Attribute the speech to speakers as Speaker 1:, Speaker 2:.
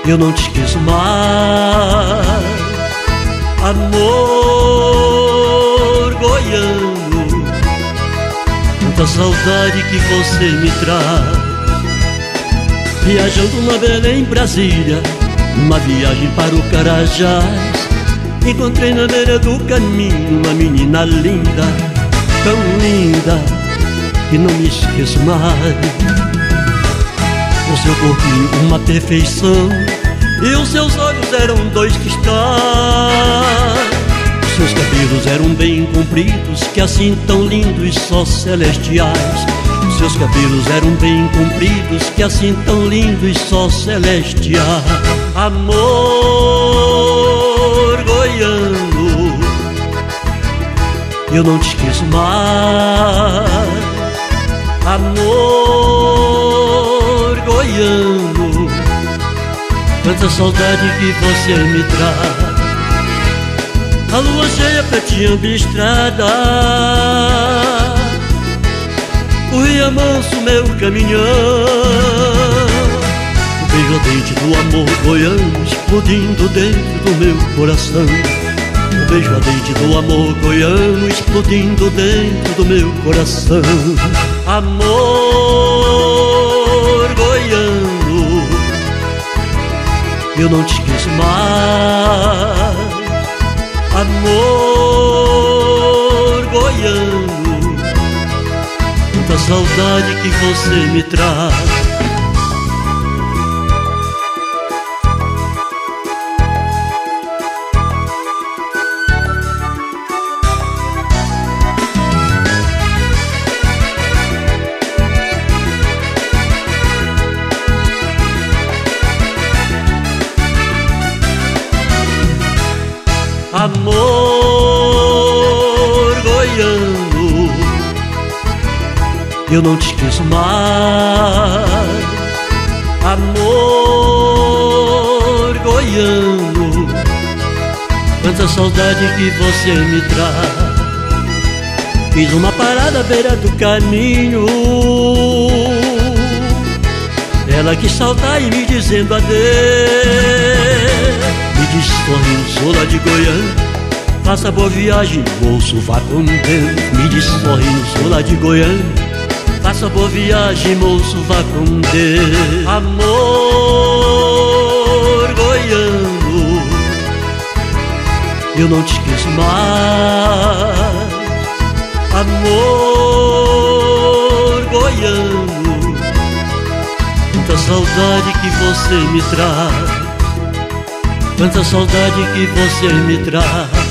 Speaker 1: eu não te esqueço mais. Amor goiano, tanta saudade que você me traz. Viajando na Belém, Brasília, uma viagem para o Carajás, encontrei na beira do caminho uma menina linda, tão linda, que não me esqueço mais. O seu corpinho uma perfeição, e os seus olhos eram dois cristais. Os seus cabelos eram bem compridos, que assim tão lindos, só celestiais. Os seus cabelos eram bem compridos, que assim tão lindos, só celestiais. Amor goiano, eu não te esqueço mais. Amor goiano, tanta saudade que você me traz. A lua cheia prateando estrada, corria manso meu caminhão. O beijo ardente do amor goiano explodindo dentro do meu coração. O beijo ardente do amor goiano explodindo dentro do meu coração. Amor goiano, eu não te esqueço mais. Amor goiano, tanta saudade que você me traz. Amor goiano, eu não te esqueço mais. Amor goiano, quanta saudade que você me traz. Fiz uma parada à beira do caminho, ela quis saltar e me dizendo adeus. Me diz sorrindo, sou lá de Goiânia, faça boa viagem, moço, vá com Deus. Me diz sorrindo, sou lá de Goiânia, faça boa viagem, moço, vá com Deus. Amor goiano, eu não te esqueço mais. Amor goiano, tanta saudade que você me traz. Quanta saudade que você me traz.